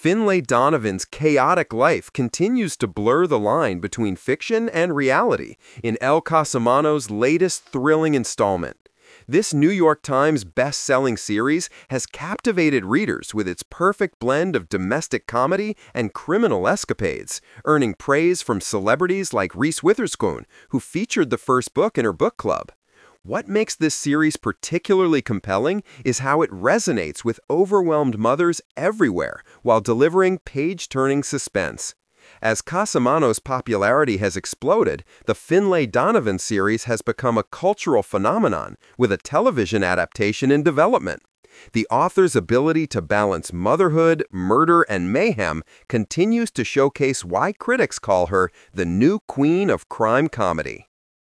Finlay Donovan's chaotic life continues to blur the line between fiction and reality in El Casamano's latest thrilling installment. This New York Times best-selling series has captivated readers with its perfect blend of domestic comedy and criminal escapades, earning praise from celebrities like Reese Witherspoon, who featured the first book in her book club. What makes this series particularly compelling is how it resonates with overwhelmed mothers everywhere while delivering page-turning suspense. As Casamano's popularity has exploded, the Finlay Donovan series has become a cultural phenomenon with a television adaptation in development. The author's ability to balance motherhood, murder, and mayhem continues to showcase why critics call her the new queen of crime comedy.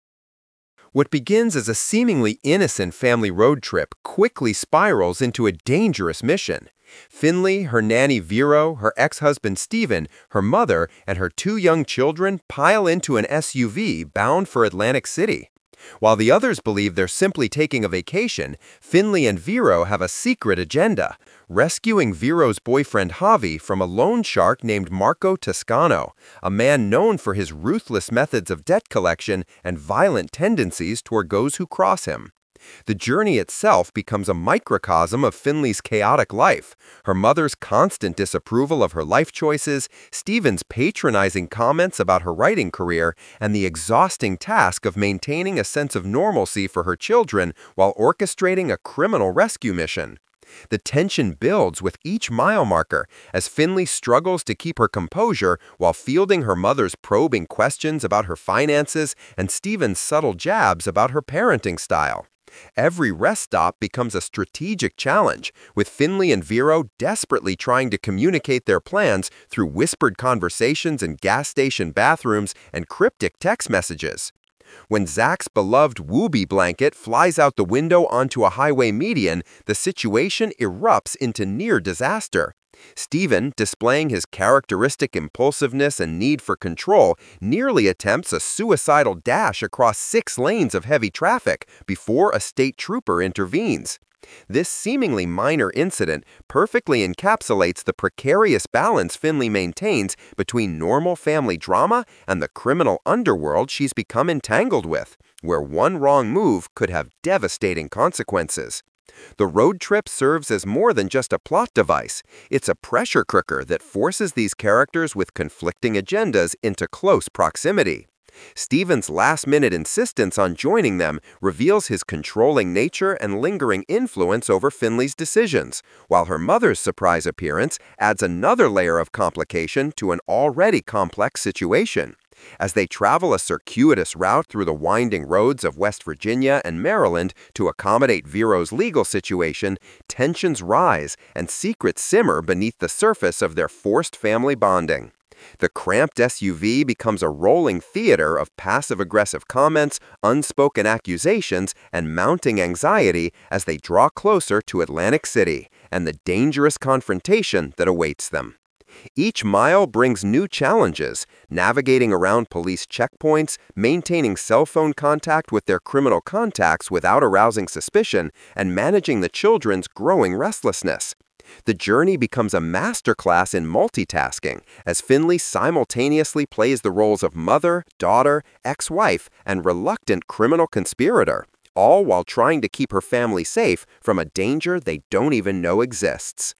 What begins as a seemingly innocent family road trip quickly spirals into a dangerous mission. Finlay, her nanny Vero, her ex-husband Steven, her mother, and her two young children pile into an SUV bound for Atlantic City. While the others believe they're simply taking a vacation, Finlay and Vero have a secret agenda, rescuing Vero's boyfriend Javi from a loan shark named Marco Toscano, a man known for his ruthless methods of debt collection and violent tendencies toward those who cross him. The journey itself becomes a microcosm of Finlay's chaotic life, her mother's constant disapproval of her life choices, Steven's patronizing comments about her writing career, and the exhausting task of maintaining a sense of normalcy for her children while orchestrating a criminal rescue mission. The tension builds with each mile marker as Finlay struggles to keep her composure while fielding her mother's probing questions about her finances and Steven's subtle jabs about her parenting style. Every rest stop becomes a strategic challenge, with Finlay and Vero desperately trying to communicate their plans through whispered conversations in gas station bathrooms and cryptic text messages. When Zach's beloved Whoopee blanket flies out the window onto a highway median, the situation erupts into near disaster. Steven, displaying his characteristic impulsiveness and need for control, nearly attempts a suicidal dash across 6 lanes of heavy traffic before a state trooper intervenes. This seemingly minor incident perfectly encapsulates the precarious balance Finlay maintains between normal family drama and the criminal underworld she's become entangled with, where one wrong move could have devastating consequences. The road trip serves as more than just a plot device. It's a pressure cooker that forces these characters with conflicting agendas into close proximity. Steven's last-minute insistence on joining them reveals his controlling nature and lingering influence over Finlay's decisions, while her mother's surprise appearance adds another layer of complication to an already complex situation. As they travel a circuitous route through the winding roads of West Virginia and Maryland to accommodate Vero's legal situation, tensions rise and secrets simmer beneath the surface of their forced family bonding. The cramped SUV becomes a rolling theater of passive-aggressive comments, unspoken accusations, and mounting anxiety as they draw closer to Atlantic City and the dangerous confrontation that awaits them. Each mile brings new challenges, navigating around police checkpoints, maintaining cell phone contact with their criminal contacts without arousing suspicion, and managing the children's growing restlessness. The journey becomes a masterclass in multitasking as Finlay simultaneously plays the roles of mother, daughter, ex-wife, and reluctant criminal conspirator, all while trying to keep her family safe from a danger they don't even know exists.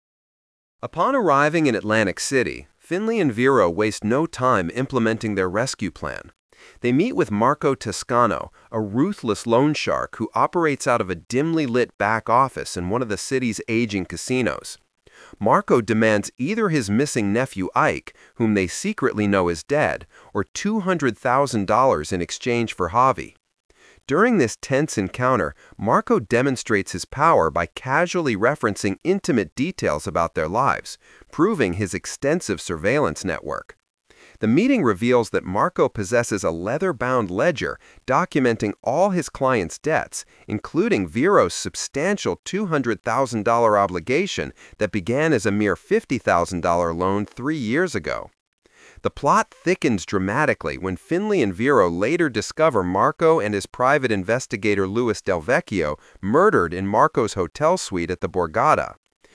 Upon arriving in Atlantic City, Finlay and Vero waste no time implementing their rescue plan. They meet with Marco Toscano, a ruthless loan shark who operates out of a dimly lit back office in one of the city's aging casinos. Marco demands either his missing nephew Ike, whom they secretly know is dead, or $200,000 in exchange for Javi. During this tense encounter, Marco demonstrates his power by casually referencing intimate details about their lives, proving his extensive surveillance network. The meeting reveals that Marco possesses a leather-bound ledger documenting all his clients' debts, including Vero's substantial $200,000 obligation that began as a mere $50,000 loan 3 years ago. The plot thickens dramatically when Finlay and Vero later discover Marco and his private investigator Louis Del Vecchio murdered in Marco's hotel suite at the Borgata.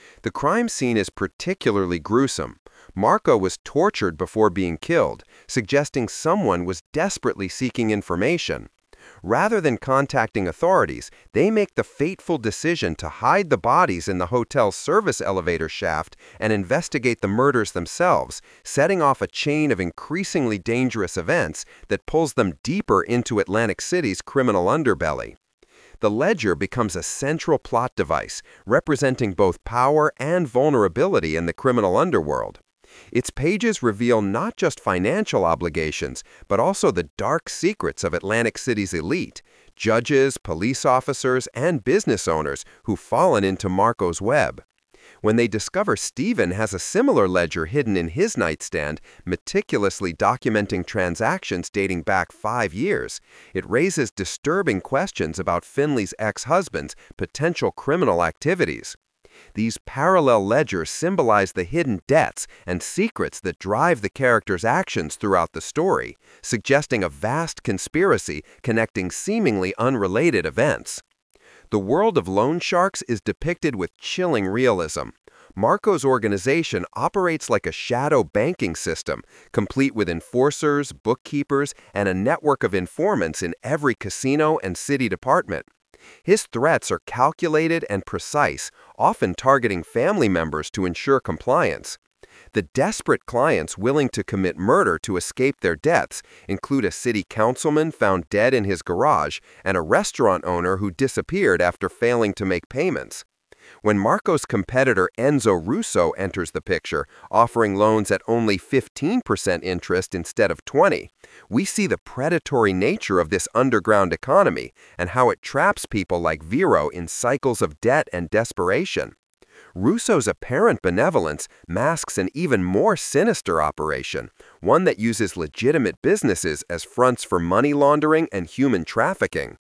The crime scene is particularly gruesome. Marco was tortured before being killed, suggesting someone was desperately seeking information. Rather than contacting authorities, they make the fateful decision to hide the bodies in the hotel's service elevator shaft and investigate the murders themselves, setting off a chain of increasingly dangerous events that pulls them deeper into Atlantic City's criminal underbelly. The ledger becomes a central plot device, representing both power and vulnerability in the criminal underworld. Its pages reveal not just financial obligations, but also the dark secrets of Atlantic City's elite, judges, police officers, and business owners who've fallen into Marco's web. When they discover Stephen has a similar ledger hidden in his nightstand, meticulously documenting transactions dating back 5 years, it raises disturbing questions about Finley's ex-husband's potential criminal activities. These parallel ledgers symbolize the hidden debts and secrets that drive the characters' actions throughout the story, suggesting a vast conspiracy connecting seemingly unrelated events. The world of loan sharks is depicted with chilling realism. Marco's organization operates like a shadow banking system, complete with enforcers, bookkeepers, and a network of informants in every casino and city department. His threats are calculated and precise, often targeting family members to ensure compliance. The desperate clients willing to commit murder to escape their debts include a city councilman found dead in his garage and a restaurant owner who disappeared after failing to make payments. When Marco's competitor Enzo Russo enters the picture, offering loans at only 15% interest instead of 20%, we see the predatory nature of this underground economy and how it traps people like Vero in cycles of debt and desperation. Russo's apparent benevolence masks an even more sinister operation, one that uses legitimate businesses as fronts for money laundering and human trafficking.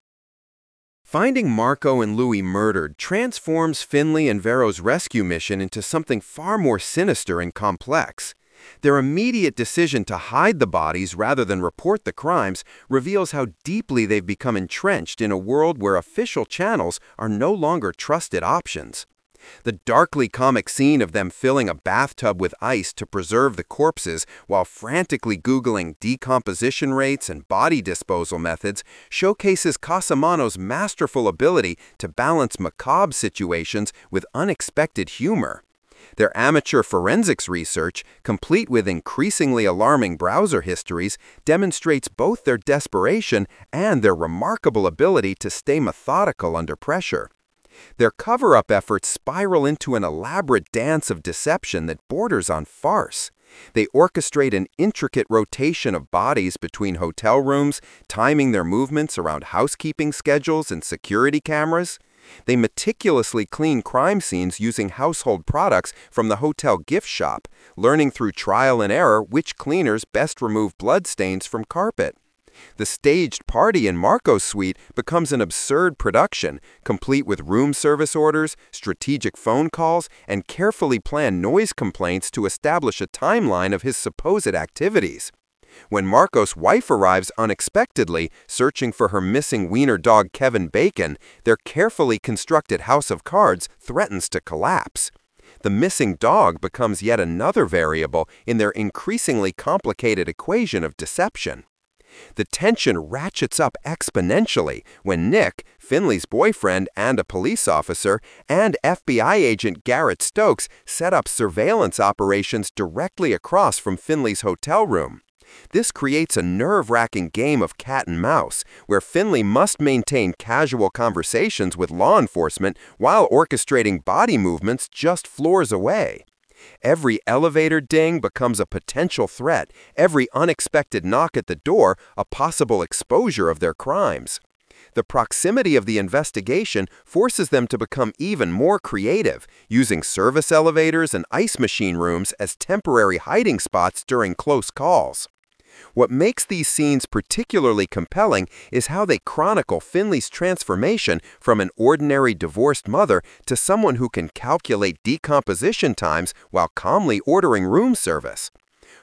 Finding Marco and Louis murdered transforms Finley and Vero's rescue mission into something far more sinister and complex. Their immediate decision to hide the bodies rather than report the crimes reveals how deeply they've become entrenched in a world where official channels are no longer trusted options. The darkly comic scene of them filling a bathtub with ice to preserve the corpses while frantically Googling decomposition rates and body disposal methods showcases Casamano's masterful ability to balance macabre situations with unexpected humor. Their amateur forensics research, complete with increasingly alarming browser histories, demonstrates both their desperation and their remarkable ability to stay methodical under pressure. Their cover-up efforts spiral into an elaborate dance of deception that borders on farce. They orchestrate an intricate rotation of bodies between hotel rooms, timing their movements around housekeeping schedules and security cameras. They meticulously clean crime scenes using household products from the hotel gift shop, learning through trial and error which cleaners best remove bloodstains from carpet. The staged party in Marco's suite becomes an absurd production, complete with room service orders, strategic phone calls, and carefully planned noise complaints to establish a timeline of his supposed activities. When Marco's wife arrives unexpectedly, searching for her missing wiener dog Kevin Bacon, their carefully constructed house of cards threatens to collapse. The missing dog becomes yet another variable in their increasingly complicated equation of deception. The tension ratchets up exponentially when Nick, Finley's boyfriend and a police officer, and FBI agent Garrett Stokes set up surveillance operations directly across from Finley's hotel room. This creates a nerve-wracking game of cat and mouse, where Finley must maintain casual conversations with law enforcement while orchestrating body movements just floors away. Every elevator ding becomes a potential threat, every unexpected knock at the door a possible exposure of their crimes. The proximity of the investigation forces them to become even more creative, using service elevators and ice machine rooms as temporary hiding spots during close calls. What makes these scenes particularly compelling is how they chronicle Finley's transformation from an ordinary divorced mother to someone who can calculate decomposition times while calmly ordering room service.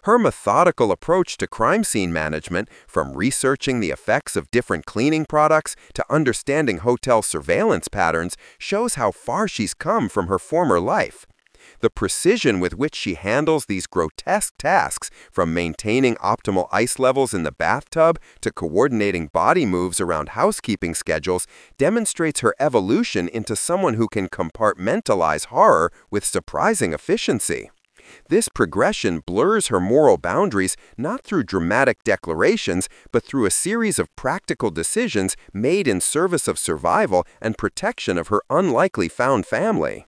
Her methodical approach to crime scene management, from researching the effects of different cleaning products to understanding hotel surveillance patterns, shows how far she's come from her former life. The precision with which she handles these grotesque tasks, from maintaining optimal ice levels in the bathtub to coordinating body moves around housekeeping schedules, demonstrates her evolution into someone who can compartmentalize horror with surprising efficiency. This progression blurs her moral boundaries not through dramatic declarations, but through a series of practical decisions made in service of survival and protection of her unlikely found family.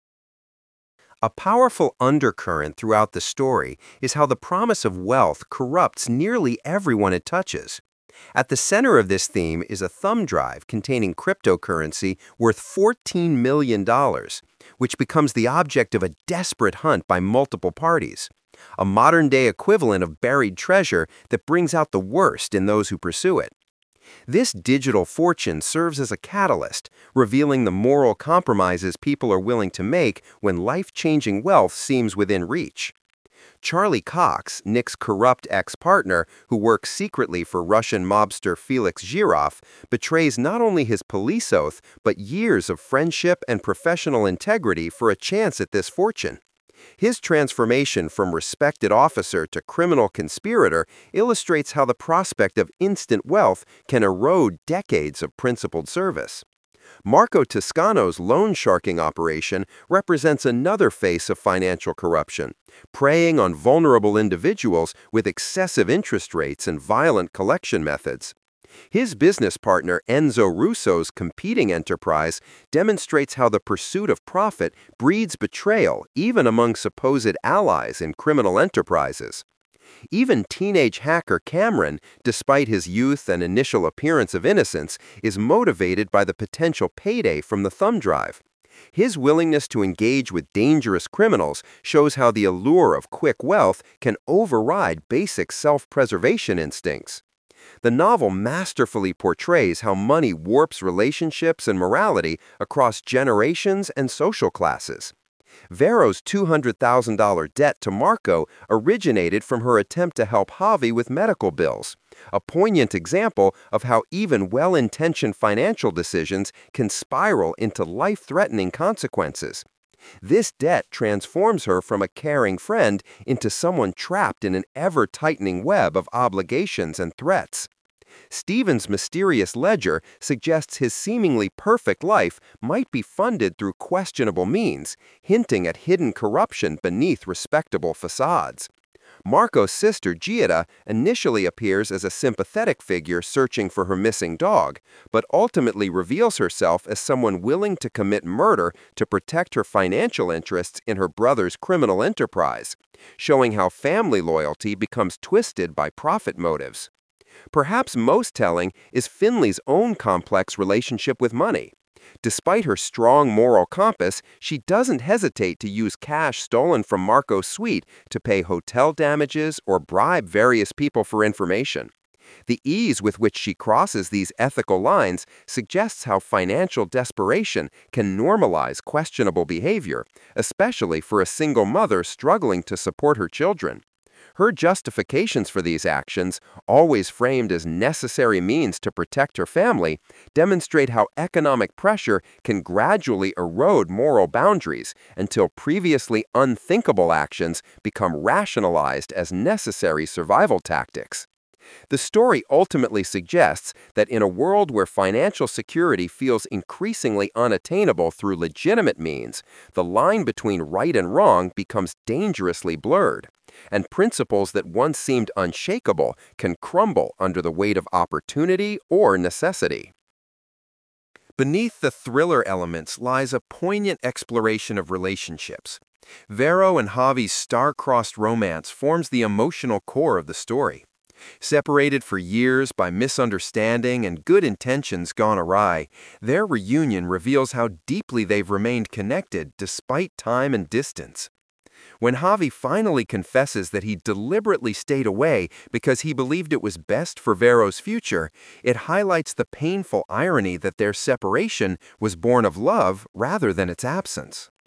A powerful undercurrent throughout the story is how the promise of wealth corrupts nearly everyone it touches. At the center of this theme is a thumb drive containing cryptocurrency worth $14 million, which becomes the object of a desperate hunt by multiple parties. A modern-day equivalent of buried treasure that brings out the worst in those who pursue it. This digital fortune serves as a catalyst, revealing the moral compromises people are willing to make when life-changing wealth seems within reach. Charlie Cox, Nick's corrupt ex-partner who works secretly for Russian mobster Felix Zhirov, betrays not only his police oath but years of friendship and professional integrity for a chance at this fortune. His transformation from respected officer to criminal conspirator illustrates how the prospect of instant wealth can erode decades of principled service. Marco Toscano's loan sharking operation represents another face of financial corruption, preying on vulnerable individuals with excessive interest rates and violent collection methods. His business partner Enzo Russo's competing enterprise demonstrates how the pursuit of profit breeds betrayal even among supposed allies in criminal enterprises. Even teenage hacker Cameron, despite his youth and initial appearance of innocence, is motivated by the potential payday from the thumb drive. His willingness to engage with dangerous criminals shows how the allure of quick wealth can override basic self-preservation instincts. The novel masterfully portrays how money warps relationships and morality across generations and social classes. Vero's $200,000 debt to Marco originated from her attempt to help Javi with medical bills, a poignant example of how even well-intentioned financial decisions can spiral into life-threatening consequences. This debt transforms her from a caring friend into someone trapped in an ever-tightening web of obligations and threats. Stephen's mysterious ledger suggests his seemingly perfect life might be funded through questionable means, hinting at hidden corruption beneath respectable facades. Marco's sister Giada initially appears as a sympathetic figure searching for her missing dog, but ultimately reveals herself as someone willing to commit murder to protect her financial interests in her brother's criminal enterprise, showing how family loyalty becomes twisted by profit motives. Perhaps most telling is Finley's own complex relationship with money. Despite her strong moral compass, she doesn't hesitate to use cash stolen from Marco's suite to pay hotel damages or bribe various people for information. The ease with which she crosses these ethical lines suggests how financial desperation can normalize questionable behavior, especially for a single mother struggling to support her children. Her justifications for these actions, always framed as necessary means to protect her family, demonstrate how economic pressure can gradually erode moral boundaries until previously unthinkable actions become rationalized as necessary survival tactics. The story ultimately suggests that in a world where financial security feels increasingly unattainable through legitimate means, the line between right and wrong becomes dangerously blurred, and principles that once seemed unshakable can crumble under the weight of opportunity or necessity. Beneath the thriller elements lies a poignant exploration of relationships. Vero and Javi's star-crossed romance forms the emotional core of the story. Separated for years by misunderstanding and good intentions gone awry, their reunion reveals how deeply they've remained connected despite time and distance. When Javi finally confesses that he deliberately stayed away because he believed it was best for Vero's future, it highlights the painful irony that their separation was born of love rather than its absence.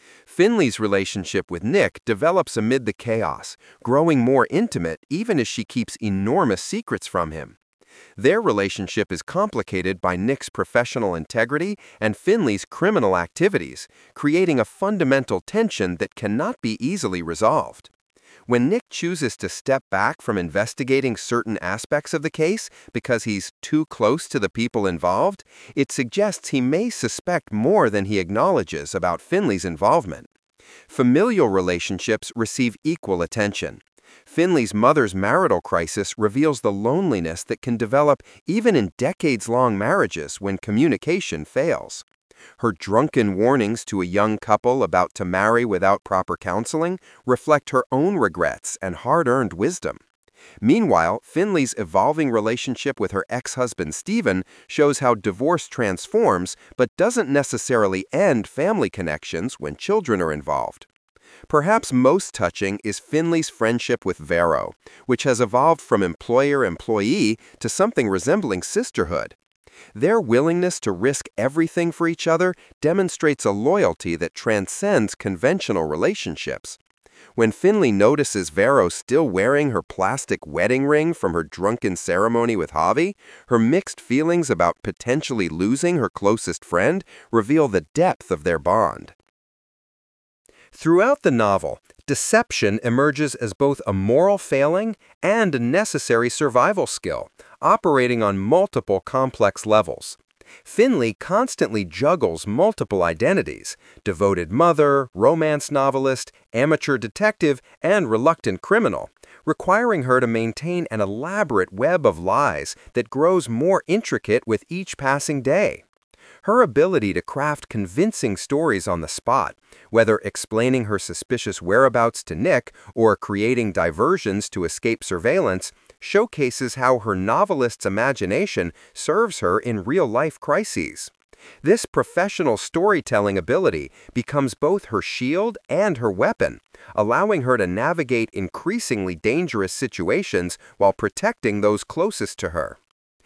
Finley's relationship with Nick develops amid the chaos, growing more intimate even as she keeps enormous secrets from him. Their relationship is complicated by Nick's professional integrity and Finley's criminal activities, creating a fundamental tension that cannot be easily resolved. When Nick chooses to step back from investigating certain aspects of the case because he's too close to the people involved, it suggests he may suspect more than he acknowledges about Finley's involvement. Familial relationships receive equal attention. Finley's mother's marital crisis reveals the loneliness that can develop even in decades-long marriages when communication fails. Her drunken warnings to a young couple about to marry without proper counseling reflect her own regrets and hard-earned wisdom. Meanwhile, Finley's evolving relationship with her ex-husband Stephen shows how divorce transforms but doesn't necessarily end family connections when children are involved. Perhaps most touching is Finley's friendship with Vero, which has evolved from employer-employee to something resembling sisterhood. Their willingness to risk everything for each other demonstrates a loyalty that transcends conventional relationships. When Finley notices Vero still wearing her plastic wedding ring from her drunken ceremony with Javi, her mixed feelings about potentially losing her closest friend reveal the depth of their bond. Throughout the novel, deception emerges as both a moral failing and a necessary survival skill, operating on multiple complex levels. Finley constantly juggles multiple identities: devoted mother, romance novelist, amateur detective, and reluctant criminal, requiring her to maintain an elaborate web of lies that grows more intricate with each passing day. Her ability to craft convincing stories on the spot, whether explaining her suspicious whereabouts to Nick or creating diversions to escape surveillance, showcases how her novelist's imagination serves her in real-life crises. This professional storytelling ability becomes both her shield and her weapon, allowing her to navigate increasingly dangerous situations while protecting those closest to her.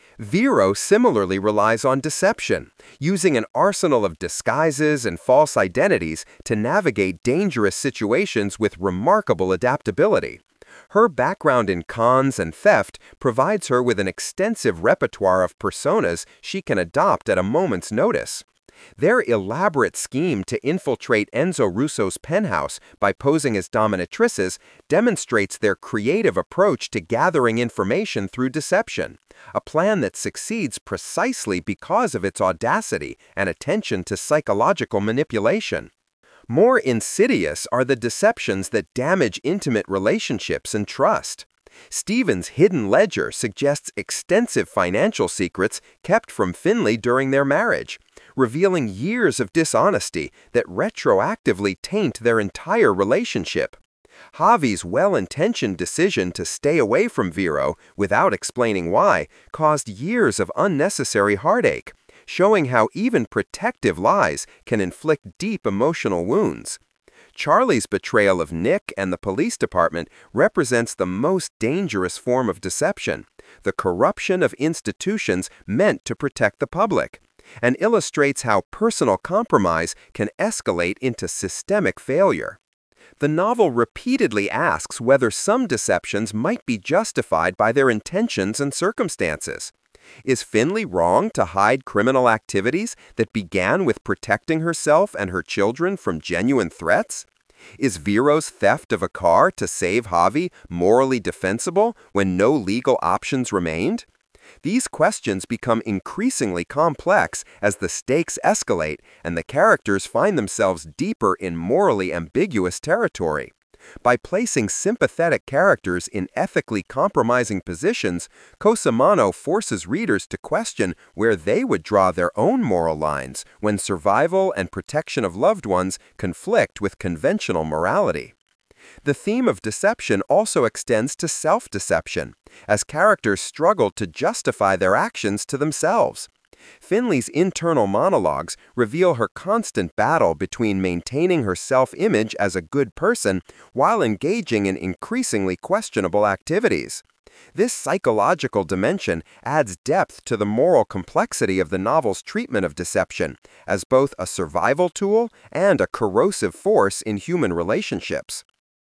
Vero similarly relies on deception, using an arsenal of disguises and false identities to navigate dangerous situations with remarkable adaptability. Her background in cons and theft provides her with an extensive repertoire of personas she can adopt at a moment's notice. Their elaborate scheme to infiltrate Enzo Russo's penthouse by posing as dominatrices demonstrates their creative approach to gathering information through deception, a plan that succeeds precisely because of its audacity and attention to psychological manipulation. More insidious are the deceptions that damage intimate relationships and trust. Stephen's hidden ledger suggests extensive financial secrets kept from Finley during their marriage, revealing years of dishonesty that retroactively taint their entire relationship. Javi's well-intentioned decision to stay away from Vero without explaining why caused years of unnecessary heartache, showing how even protective lies can inflict deep emotional wounds. Charlie's betrayal of Nick and the police department represents the most dangerous form of deception, the corruption of institutions meant to protect the public, and illustrates how personal compromise can escalate into systemic failure. The novel repeatedly asks whether some deceptions might be justified by their intentions and circumstances. Is Finley wrong to hide criminal activities that began with protecting herself and her children from genuine threats? Is Vero's theft of a car to save Javi morally defensible when no legal options remained? These questions become increasingly complex as the stakes escalate and the characters find themselves deeper in morally ambiguous territory. By placing sympathetic characters in ethically compromising positions, Cosimano forces readers to question where they would draw their own moral lines when survival and protection of loved ones conflict with conventional morality. The theme of deception also extends to self-deception, as characters struggle to justify their actions to themselves. Finley's internal monologues reveal her constant battle between maintaining her self-image as a good person while engaging in increasingly questionable activities. This psychological dimension adds depth to the moral complexity of the novel's treatment of deception, as both a survival tool and a corrosive force in human relationships.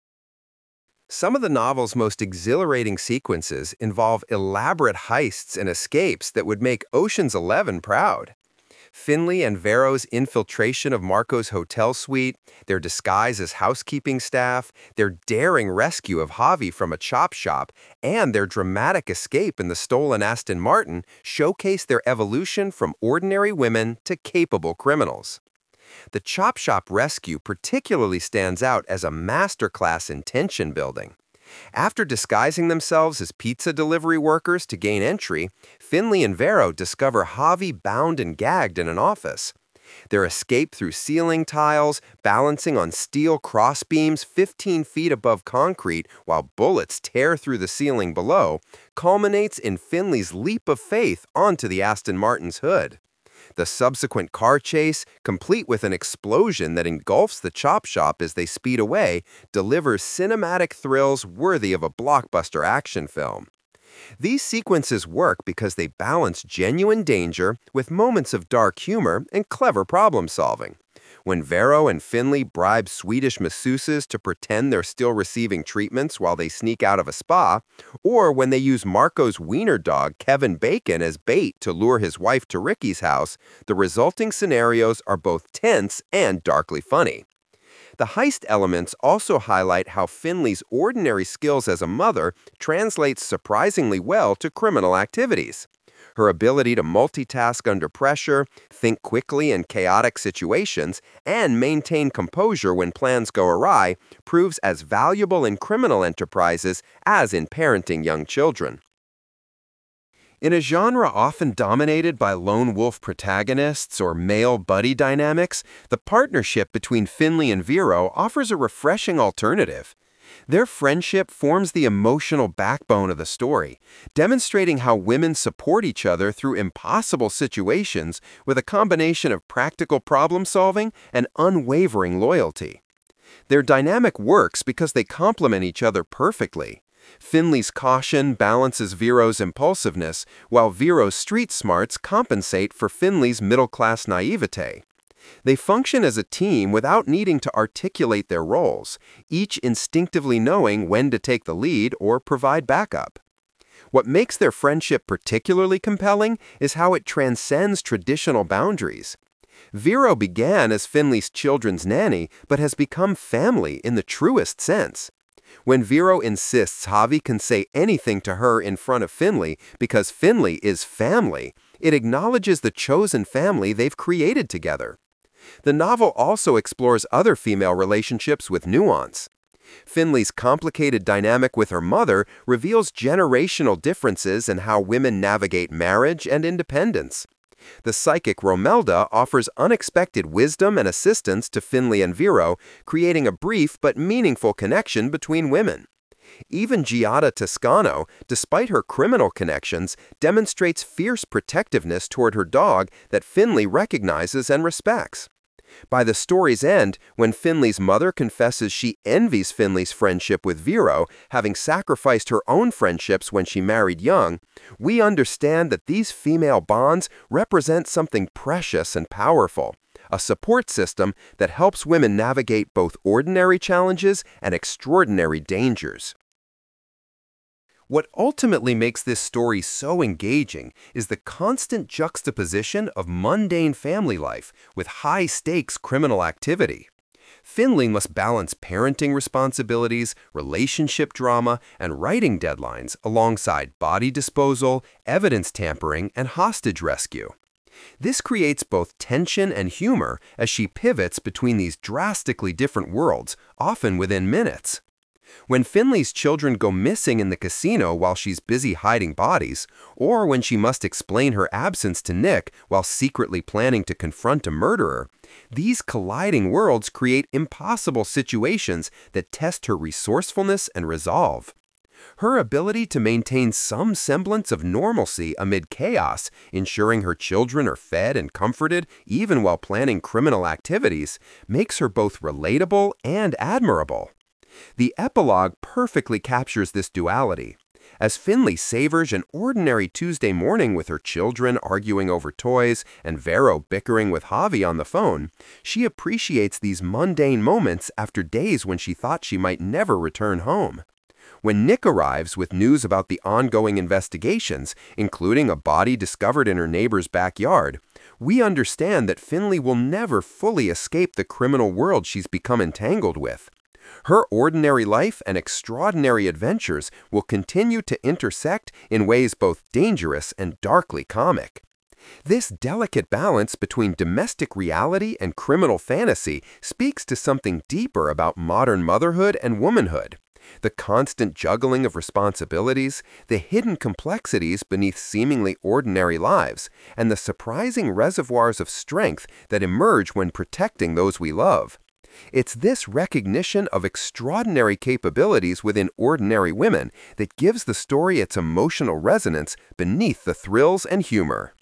Some of the novel's most exhilarating sequences involve elaborate heists and escapes that would make Ocean's 11 proud. Finley and Vero's infiltration of Marco's hotel suite, their disguise as housekeeping staff, their daring rescue of Javi from a chop shop, and their dramatic escape in the stolen Aston Martin showcase their evolution from ordinary women to capable criminals. The chop shop rescue particularly stands out as a masterclass in tension building. After disguising themselves as pizza delivery workers to gain entry, Finley and Vero discover Javi bound and gagged in an office. Their escape through ceiling tiles, balancing on steel crossbeams 15 feet above concrete while bullets tear through the ceiling below, culminates in Finley's leap of faith onto the Aston Martin's hood. The subsequent car chase, complete with an explosion that engulfs the chop shop as they speed away, delivers cinematic thrills worthy of a blockbuster action film. These sequences work because they balance genuine danger with moments of dark humor and clever problem solving. When Vero and Finley bribe Swedish masseuses to pretend they're still receiving treatments while they sneak out of a spa, or when they use Marco's wiener dog, Kevin Bacon, as bait to lure his wife to Ricky's house, the resulting scenarios are both tense and darkly funny. The heist elements also highlight how Finley's ordinary skills as a mother translates surprisingly well to criminal activities. Her ability to multitask under pressure, think quickly in chaotic situations, and maintain composure when plans go awry proves as valuable in criminal enterprises as in parenting young children. In a genre often dominated by lone wolf protagonists or male buddy dynamics, the partnership between Finley and Vero offers a refreshing alternative. Their friendship forms the emotional backbone of the story, demonstrating how women support each other through impossible situations with a combination of practical problem-solving and unwavering loyalty. Their dynamic works because they complement each other perfectly. Finley's caution balances Vero's impulsiveness, while Vero's street smarts compensate for Finley's middle-class naivete. They function as a team without needing to articulate their roles, each instinctively knowing when to take the lead or provide backup. What makes their friendship particularly compelling is how it transcends traditional boundaries. Vero began as Finley's children's nanny, but has become family in the truest sense. When Vero insists Javi can say anything to her in front of Finley because Finley is family, it acknowledges the chosen family they've created together. The novel also explores other female relationships with nuance. Finley's complicated dynamic with her mother reveals generational differences in how women navigate marriage and independence. The psychic Romelda offers unexpected wisdom and assistance to Finley and Vero, creating a brief but meaningful connection between women. Even Giada Toscano, despite her criminal connections, demonstrates fierce protectiveness toward her dog that Finley recognizes and respects. By the story's end, when Finley's mother confesses she envies Finley's friendship with Vero, having sacrificed her own friendships when she married young, we understand that these female bonds represent something precious and powerful, a support system that helps women navigate both ordinary challenges and extraordinary dangers. What ultimately makes this story so engaging is the constant juxtaposition of mundane family life with high-stakes criminal activity. Finley must balance parenting responsibilities, relationship drama, and writing deadlines alongside body disposal, evidence tampering, and hostage rescue. This creates both tension and humor as she pivots between these drastically different worlds, often within minutes. When Finley's children go missing in the casino while she's busy hiding bodies, or when she must explain her absence to Nick while secretly planning to confront a murderer, these colliding worlds create impossible situations that test her resourcefulness and resolve. Her ability to maintain some semblance of normalcy amid chaos, ensuring her children are fed and comforted even while planning criminal activities, makes her both relatable and admirable. The epilogue perfectly captures this duality. As Finley savors an ordinary Tuesday morning with her children arguing over toys and Vero bickering with Javi on the phone, she appreciates these mundane moments after days when she thought she might never return home. When Nick arrives with news about the ongoing investigations, including a body discovered in her neighbor's backyard, we understand that Finley will never fully escape the criminal world she's become entangled with. Her ordinary life and extraordinary adventures will continue to intersect in ways both dangerous and darkly comic. This delicate balance between domestic reality and criminal fantasy speaks to something deeper about modern motherhood and womanhood. The constant juggling of responsibilities, the hidden complexities beneath seemingly ordinary lives, and the surprising reservoirs of strength that emerge when protecting those we love. It's this recognition of extraordinary capabilities within ordinary women that gives the story its emotional resonance beneath the thrills and humor.